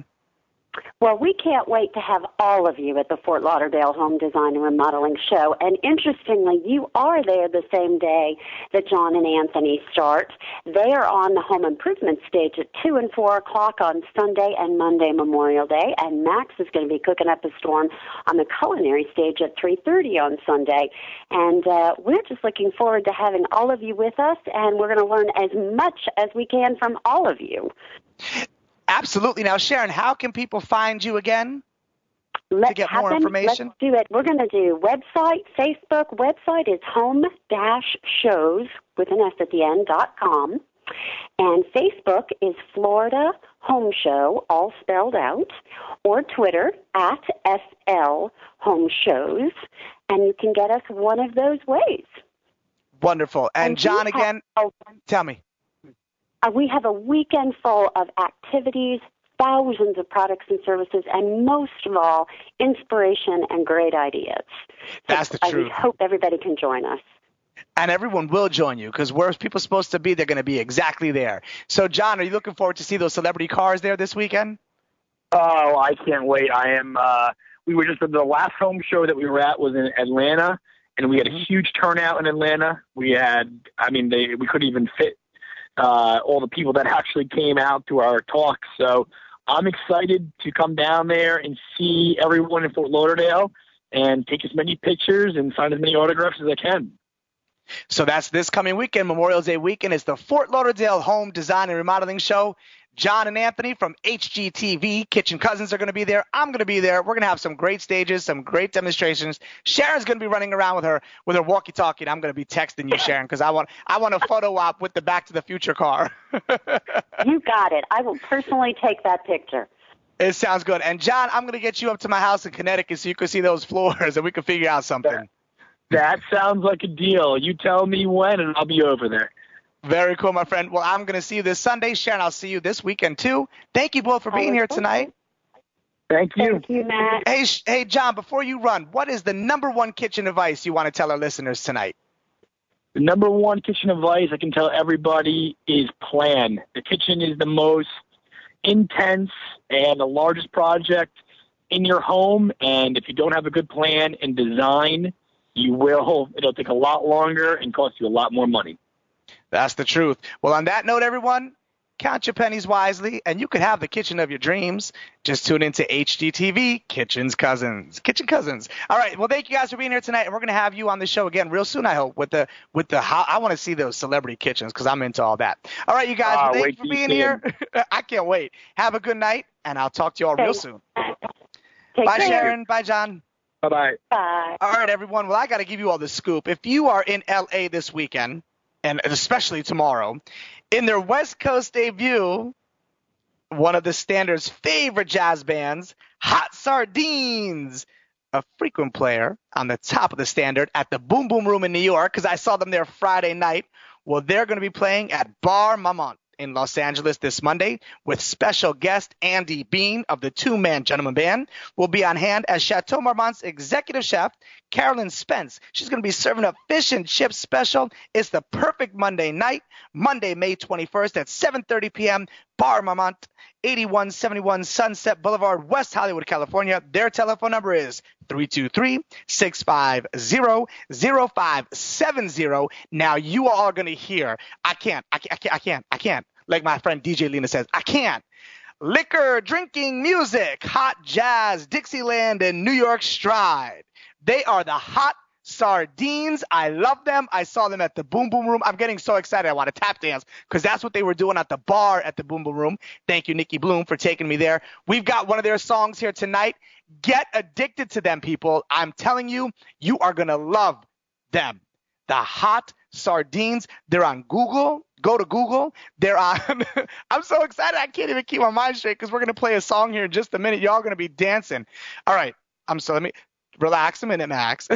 Well, we can't wait to have all of you at the Fort Lauderdale Home Design and Remodeling Show. And interestingly, you are there the same day that John and Anthony start. They are on the home improvement stage at two and four o'clock on Sunday and Monday, Memorial Day. And Max is going to be cooking up a storm on the culinary stage at three thirty on Sunday. And uh, we're just looking forward to having all of you with us, and we're going to learn as much as we can from all of you. Absolutely. Now, Sharon, how can people find you again? Let's get more happen. information? Let's do it. We're going to do website, Facebook. Website is home dash shows with an S at the end, dot com. And Facebook is Florida Home Show, all spelled out, or Twitter at F L Home Shows. And you can get us one of those ways. Wonderful. And, And we John, have- again, oh, tell me. Uh, we have a weekend full of activities, thousands of products and services, and most of all, inspiration and great ideas. That's the So, uh, truth. we hope everybody can join us. And everyone will join you because where people supposed to be, they're going to be exactly there. So, John, are you looking forward to see those celebrity cars there this weekend? Oh, I can't wait. I am. Uh, we were just the last home show that we were at was in Atlanta, and we had a huge turnout in Atlanta. We had, I mean, they we couldn't even fit uh, all the people that actually came out to our talks. So I'm excited to come down there and see everyone in Fort Lauderdale and take as many pictures and sign as many autographs as I can. So that's this coming weekend, Memorial Day weekend. It's the Fort Lauderdale Home Design and Remodeling Show. John and Anthony from H G T V, Kitchen Cousins are going to be there. I'm going to be there. We're going to have some great stages, some great demonstrations. Sharon's going to be running around with her with her walkie-talkie, and I'm going to be texting you, Sharon, because I want I want a photo op with the Back to the Future car. You got it. I will personally take that picture. It sounds good. And, John, I'm going to get you up to my house in Connecticut so you can see those floors and we can figure out something. That sounds like a deal. You tell me when, and I'll be over there. Very cool, my friend. Well, I'm going to see you this Sunday. Sharon, I'll see you this weekend, too. Thank you both for being here tonight. Thank you. Thank you, Matt. Hey, hey, John, before you run, what is the number one kitchen advice you want to tell our listeners tonight? The number one kitchen advice I can tell everybody is plan. The kitchen is the most intense and the largest project in your home, and if you don't have a good plan and design, you will, it'll take a lot longer and cost you a lot more money. That's the truth. Well, on that note, everyone, count your pennies wisely, and you could have the kitchen of your dreams. Just tune into H G T V, Kitchen's Cousins. Kitchen Cousins. All right. Well, thank you guys for being here tonight, and we're going to have you on the show again real soon, I hope, with the with the how I want to see those celebrity kitchens because I'm into all that. All right, you guys. Ah, well, thank wait you for till you being see here. I can't wait. Have a good night, and I'll talk to you all real soon. Take Bye, care. Sharon. Bye, John. Bye-bye. Bye. All right, everyone. Well, I got to give you all the scoop. If you are in L A this weekend, and especially tomorrow, in their West Coast debut, one of the Standard's favorite jazz bands, Hot Sardines, a frequent player on the top of the Standard at the Boom Boom Room in New York, because I saw them there Friday night. Well, they're going to be playing at Bar Marmont in Los Angeles this Monday with special guest Andy Bean of the Two-Man Gentleman Band will be on hand as Chateau Marmont's executive chef, Carolyn Spence. She's going to be serving up fish and chips special. It's the perfect Monday night, Monday, May twenty-first at seven thirty p.m., Bar Marmont, eighty-one seventy-one Sunset Boulevard, West Hollywood, California. Their telephone number is three two three, six five zero, zero five seven zero. Now, you all are going to hear, I can't, I can't, I can't, I can't, I can't. Like my friend D J Lena says, I can't. Liquor, drinking, music, hot jazz, Dixieland, and New York Stride. They are the Hot Sardines. I love them. I saw them at the Boom Boom Room. I'm getting so excited. I want to tap dance because that's what they were doing at the bar at the Boom Boom Room. Thank you, Nikki Bloom, for taking me there. We've got one of their songs here tonight. Get addicted to them, people. I'm telling you, you are going to love them. The Hot Sardines. They're on Google. Go to Google. They're on. I'm so excited. I can't even keep my mind straight because we're going to play a song here in just a minute. Y'all are going to be dancing. All right. I'm so let me relax a minute, Max.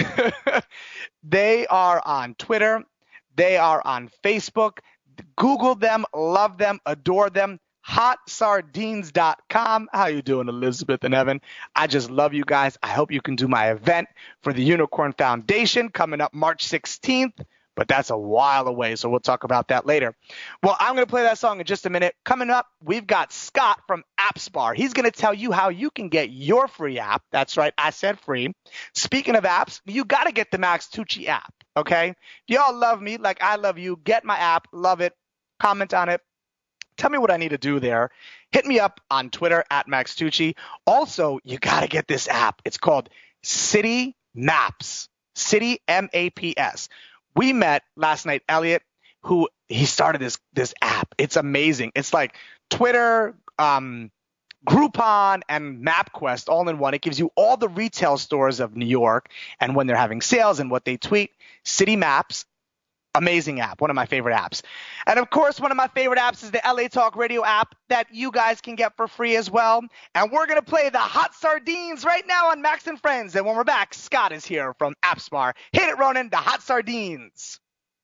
They are on Twitter. They are on Facebook. Google them, love them, adore them. hot sardines dot com. How you doing, Elizabeth and Evan? I just love you guys. I hope you can do my event for the Unicorn Foundation coming up March sixteenth. But that's a while away, so we'll talk about that later. Well, I'm going to play that song in just a minute. Coming up, we've got Scott from AppsBar. He's going to tell you how you can get your free app. That's right, I said free. Speaking of apps, you got to get the Max Tucci app, okay? If y'all love me like I love you, get my app, love it, comment on it. Tell me what I need to do there. Hit me up on Twitter at Max Tucci. Also, you got to get this app. It's called City Maps, City M A P S. We met last night, Elliot, who he started this this app. It's amazing. It's like Twitter, um, Groupon, and MapQuest all in one. It gives you all the retail stores of New York and when they're having sales and what they tweet. City Maps, amazing app, one of my favorite apps. And, of course, one of my favorite apps is the L A Talk Radio app that you guys can get for free as well. And we're going to play the Hot Sardines right now on Max and Friends. And when we're back, Scott is here from AppsBar. Hit it, Ronan, the Hot Sardines.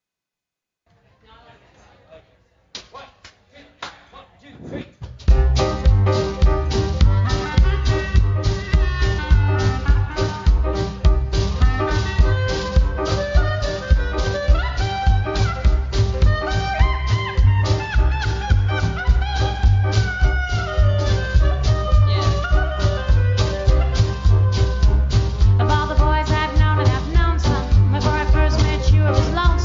One, two, one, two, three. Of all the boys I've known, and I've known some, before I first met you, I was lonesome.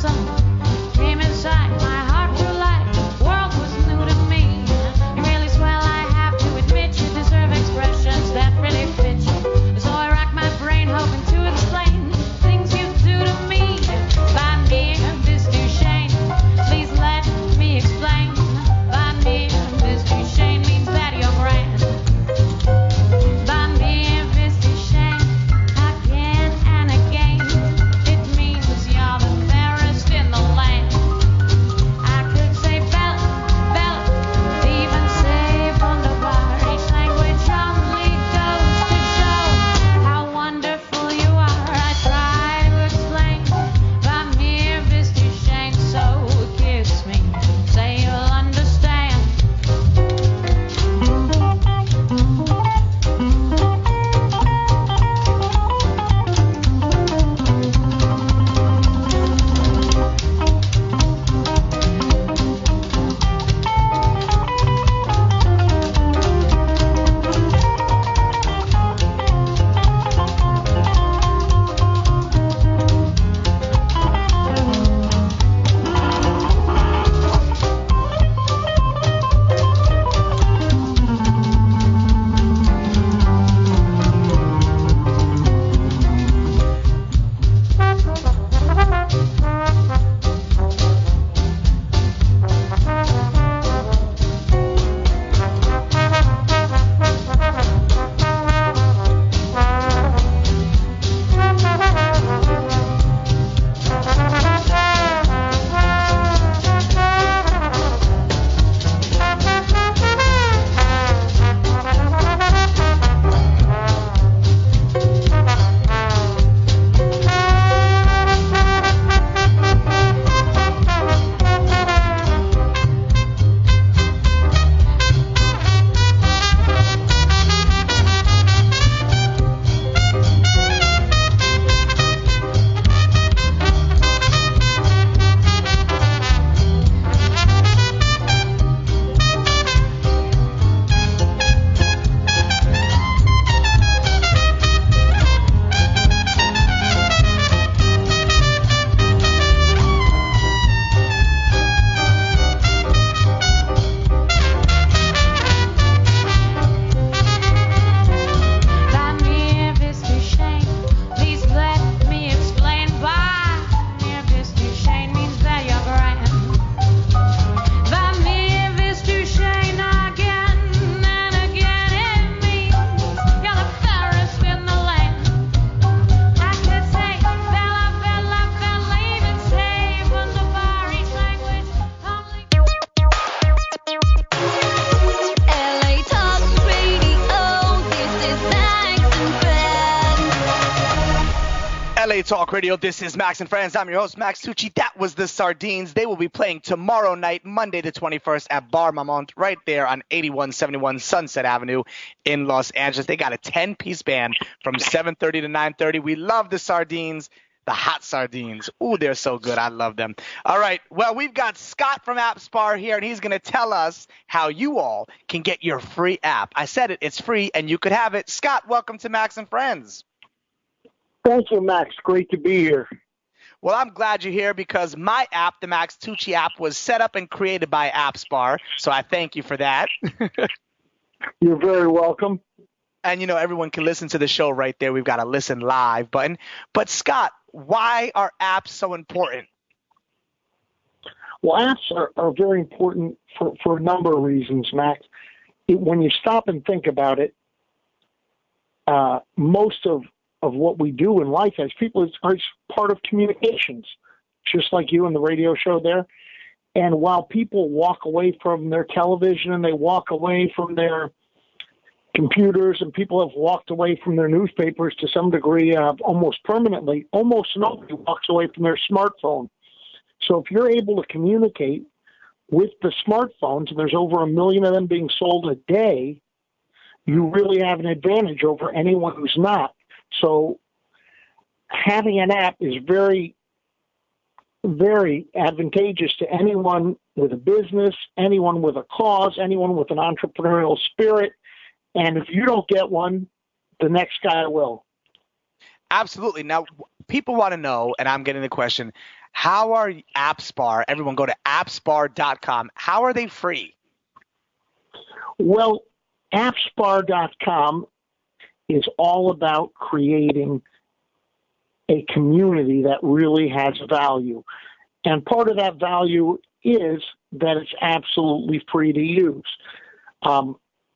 A Talk Radio, this is Max and Friends. I'm your host, Max Tucci. That was the Sardines. They will be playing tomorrow night, Monday the twenty-first, at Bar Marmont, right there on eighty-one seventy-one Sunset Avenue in Los Angeles. They got a ten-piece band from seven thirty to nine thirty. We love the Sardines, the hot Sardines. Ooh, they're so good. I love them. All right, well, we've got Scott from AppSpar here, and he's going to tell us how you all can get your free app. I said it, it's free, and you could have it. Scott, welcome to Max and Friends. Thank you, Max. Great to be here. Well, I'm glad you're here because my app, the Max Tucci app, was set up and created by AppSpar, so I thank you for that. You're very welcome. And, you know, everyone can listen to the show right there. We've got a listen live button. But, Scott, why are apps so important? Well, apps are, are very important for, for a number of reasons, Max. It, when you stop and think about it, uh, most of of what we do in life as people is, is part of communications, just like you and the radio show there. And while people walk away from their television and they walk away from their computers, and people have walked away from their newspapers to some degree, uh, almost permanently, almost nobody walks away from their smartphone. So if you're able to communicate with the smartphones, and there's over a million of them being sold a day, you really have an advantage over anyone who's not. So having an app is very, very advantageous to anyone with a business, anyone with a cause, anyone with an entrepreneurial spirit. And if you don't get one, the next guy will. Absolutely. Now, people want to know, and I'm getting the question, how are AppSpar, everyone go to appspar dot com, how are they free? Well, appspar dot com is all about creating a community that really has value. And part of that value is that it's absolutely free to use. Um,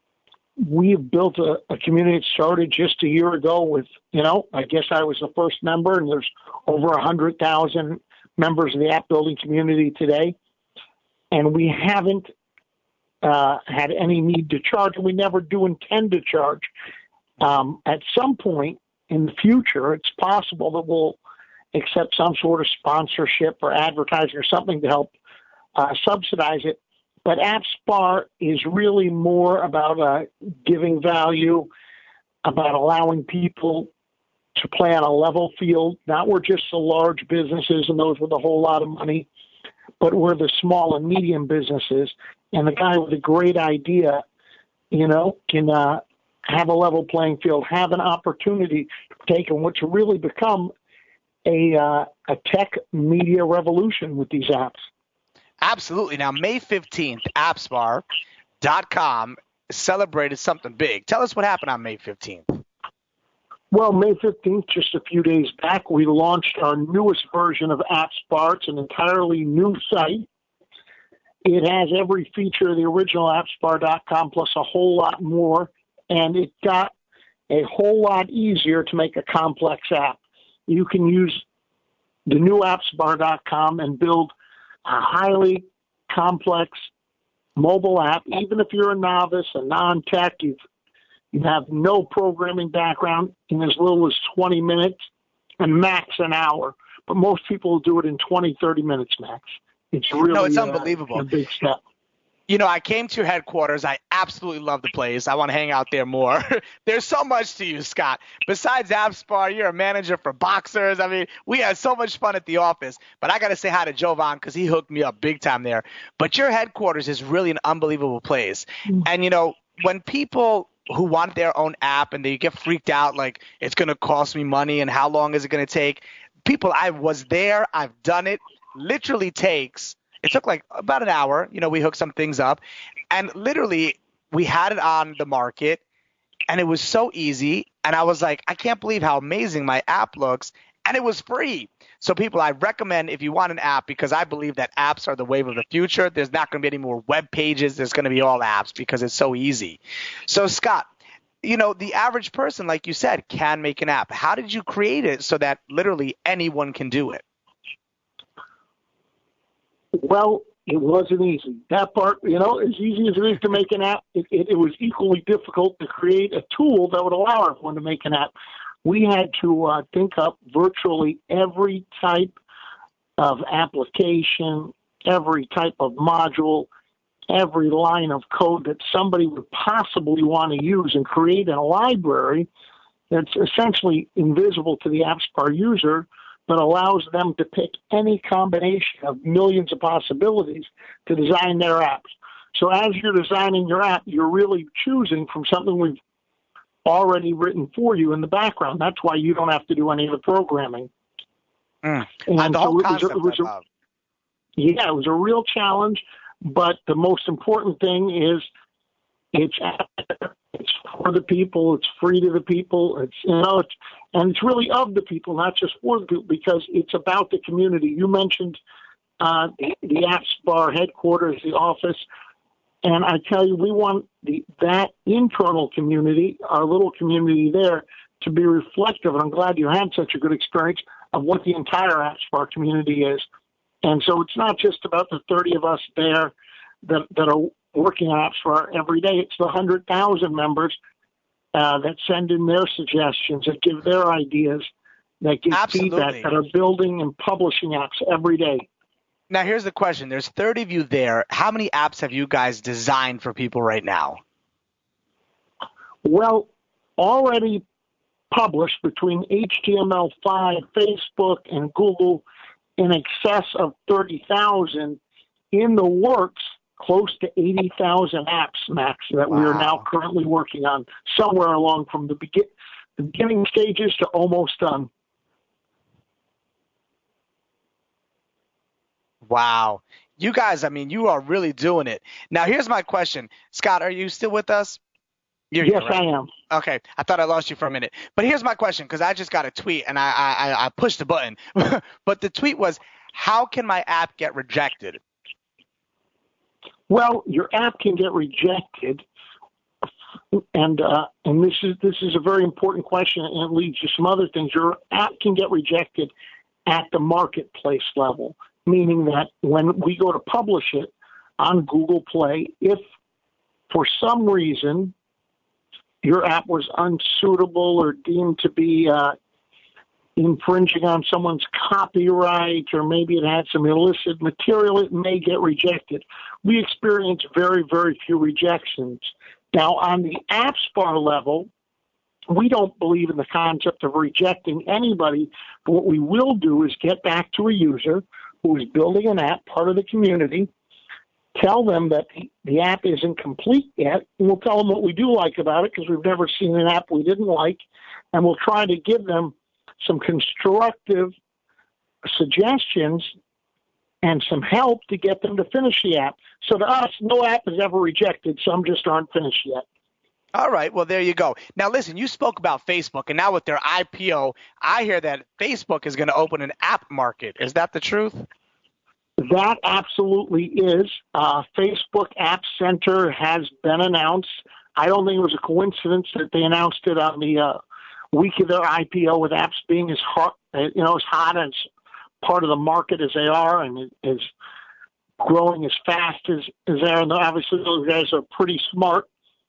we've built a, a community that started just a year ago with, you know, I guess I was the first member, and there's over one hundred thousand members of the app building community today. And we haven't uh, had any need to charge, and we never do intend to charge. Um, at some point in the future, it's possible that we'll accept some sort of sponsorship or advertising or something to help uh, subsidize it. But AppSpar is really more about uh, giving value, about allowing people to play on a level field. Not we're just the large businesses and those with a whole lot of money, but we're the small and medium businesses. And the guy with a great idea, you know, can uh, have a level playing field, have an opportunity to take on what's really become a uh, a tech media revolution with these apps. Absolutely. Now, May fifteenth, appspar dot com celebrated something big. Tell us what happened on May fifteenth. Well, May fifteenth, just a few days back, we launched our newest version of AppSpar. It's an entirely new site. It has every feature of the original appspar dot com plus a whole lot more. And it got a whole lot easier to make a complex app. You can use the new appspar dot com and build a highly complex mobile app. Even if you're a novice, a non-tech, you've, you have no programming background, in as little as twenty minutes and max an hour. But most people will do it in twenty, thirty minutes max. It's really no, it's uh, unbelievable. a big step. You know, I came to your headquarters. I absolutely love the place. I want to hang out there more. There's so much to you, Scott. Besides AppSpar, you're a manager for Boxers. I mean, we had so much fun at the office. But I got to say hi to Jovan because he hooked me up big time there. But your headquarters is really an unbelievable place. Mm-hmm. And, you know, when people who want their own app and they get freaked out like it's going to cost me money and how long is it going to take, people, I was there. I've done it. Literally takes – it took like about an hour. You know, we hooked some things up. And literally, we had it on the market, and it was so easy. And I was like, I can't believe how amazing my app looks. And it was free. So, people, I recommend if you want an app, because I believe that apps are the wave of the future. There's not going to be any more web pages. There's going to be all apps because it's so easy. So, Scott, you know, the average person, like you said, can make an app. How did you create it so that literally anyone can do it? Well, it wasn't easy. That part, you know, as easy as it is to make an app, it, it, it was equally difficult to create a tool that would allow everyone to make an app. we had to uh, think up virtually every type of application, every type of module, every line of code that somebody would possibly want to use and create a library that's essentially invisible to the AppsBar user, but allows them to pick any combination of millions of possibilities to design their apps. So as you're designing your app, you're really choosing from something we've already written for you in the background. That's why you don't have to do any of the programming. Mm. And uh, the whole so it was, concept it was of a, yeah, it was a real challenge. But the most important thing is it's it's for the people. It's free to the people. It's you know, it's, and it's really of the people, not just for the people, because it's about the community. You mentioned uh, the, the AppsBar headquarters, the office. And I tell you, we want the, that internal community, our little community there, to be reflective. And I'm glad you had such a good experience of what the entire AppsBar community is. And so it's not just about the thirty of us there that, that are working on AppsBar every day. It's the one hundred thousand members uh, that send in their suggestions, that give their ideas, that give Absolutely. feedback, that are building and publishing apps every day. Now, here's the question. There's thirty of you there. How many apps have you guys designed for people right now? Well, already published between H T M L five, Facebook, and Google, in excess of thirty thousand. In the works, close to eighty thousand apps, Max, that wow. we are now currently working on, somewhere along from the, begin- the beginning stages to almost done. Wow. You guys, I mean, you are really doing it. Now, here's my question. Scott, are you still with us? You're yes, here, right? I am. Okay. I thought I lost you for a minute. But here's my question, because I just got a tweet, and I, I, I pushed the button. But the tweet was, how can my app get rejected? Well, your app can get rejected, and uh, and this is this is a very important question, and it leads to some other things. Your app can get rejected at the marketplace level, meaning that when we go to publish it on Google Play, if for some reason your app was unsuitable or deemed to be uh, infringing on someone's copyright, or maybe it had some illicit material, it may get rejected. We experience very, very few rejections. Now, on the AppsBar level, we don't believe in the concept of rejecting anybody, but what we will do is get back to a user who is building an app, part of the community, tell them that the, the app isn't complete yet, and we'll tell them what we do like about it, because we've never seen an app we didn't like, and we'll try to give them some constructive suggestions and some help to get them to finish the app. So to us, no app is ever rejected. Some just aren't finished yet. All right. Well, there you go. Now, listen, you spoke about Facebook, and now with their I P O, I hear that Facebook is going to open an app market. Is that the truth? That absolutely is. Uh, Facebook App Center has been announced. I don't think it was a coincidence that they announced it on the uh, week of their I P O, with apps being as hot, you know, as hot as part of the market as they are, and is growing as fast as, as they are. And obviously, those guys are pretty smart.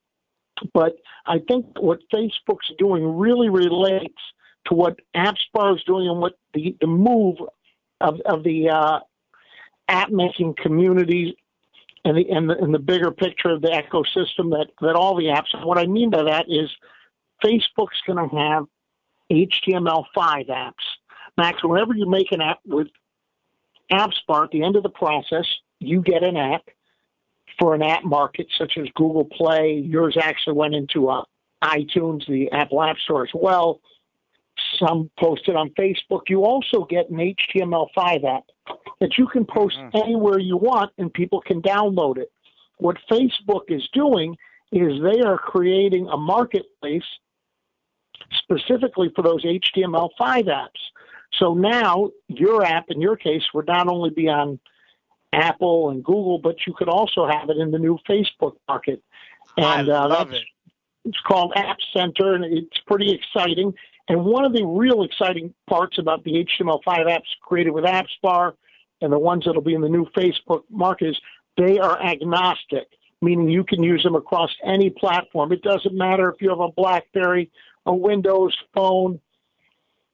But I think what Facebook's doing really relates to what AppsBar is doing, and what the, the move of, of the uh, app-making communities and the, and, the, and the bigger picture of the ecosystem that, that all the apps. And what I mean by that is Facebook's going to have H T M L five apps. Max, whenever you make an app with AppsBar, at the end of the process, you get an app for an app market such as Google Play. Yours actually went into uh, iTunes, the Apple App Store as well. Some posted on Facebook. You also get an H T M L five app that you can post mm-hmm. anywhere you want, and people can download it. What Facebook is doing is they are creating a marketplace specifically for those H T M L five apps. So now your app, in your case, would not only be on Apple and Google, but you could also have it in the new Facebook market. And I uh, love that's, it. It's called App Center, and it's pretty exciting. And one of the real exciting parts about the H T M L five apps created with AppsBar and the ones that will be in the new Facebook market is they are agnostic, meaning you can use them across any platform. It doesn't matter if you have a BlackBerry, a Windows phone,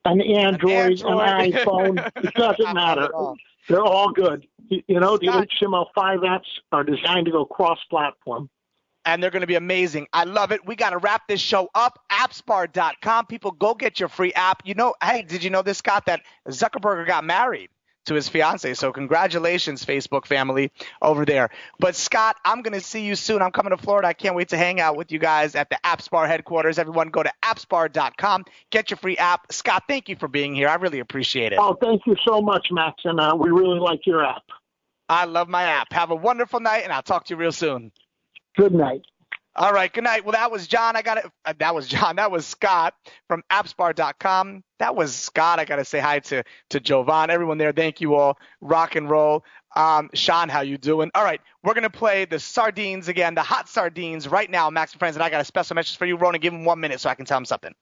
An Android, an, Android. iPhone, it doesn't matter. They're all good. You know, the H T M L five apps are designed to go cross-platform. And they're going to be amazing. I love it. We got to wrap this show up. appspar dot com. People, go get your free app. You know, hey, did you know this, Scott, that Zuckerberg got married to his fiance? So congratulations, Facebook family over there. But, Scott, I'm going to see you soon. I'm coming to Florida. I can't wait to hang out with you guys at the AppSpar headquarters. Everyone, go to appspar dot com. Get your free app. Scott, thank you for being here. I really appreciate it. Oh, thank you so much, Max, and uh, we really like your app. I love my app. Have a wonderful night, and I'll talk to you real soon. Good night. All right, good night. Well, that was John. I got it. Uh, that was John. That was Scott from appspar dot com. That was Scott. I got to say hi to to Jovan. Everyone there, thank you all. Rock and roll. Um, Sean, how you doing? All right, we're going to play the sardines again, the hot sardines right now, Max and Friends, and I got a special message for you. Ronan, give him one minute so I can tell him something.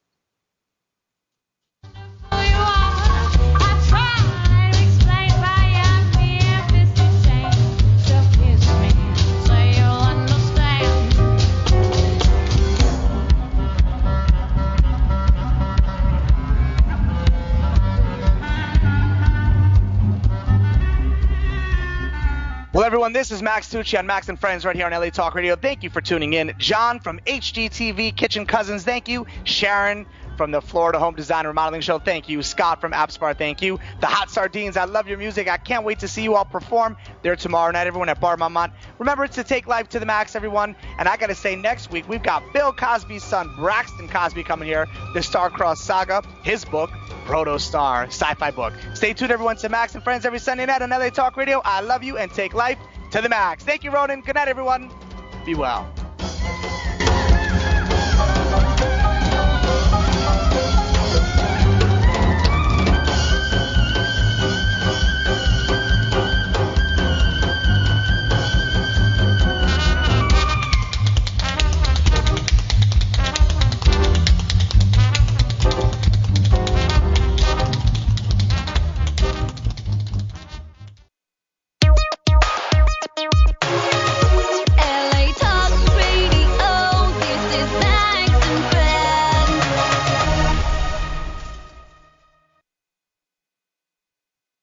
Well, everyone, this is Max Tucci on Max and Friends right here on L A Talk Radio. Thank you for tuning in. John from H G T V Kitchen Cousins, thank you. Sharon from the Florida Home Design and Remodeling Show, thank you. Scott from AppSpar, thank you. The Hot Sardines, I love your music. I can't wait to see you all perform there tomorrow night, everyone at Bar Marmont. Remember to take life to the max, everyone. And I got to say, next week, we've got Bill Cosby's son, Braxton Cosby, coming here. The Star-Crossed Saga, his book, Proto-Star, sci-fi book. Stay tuned, everyone, to Max and Friends every Sunday night on L A Talk Radio. I love you and take life to the max. Thank you, Ronan. Good night, everyone. Be well.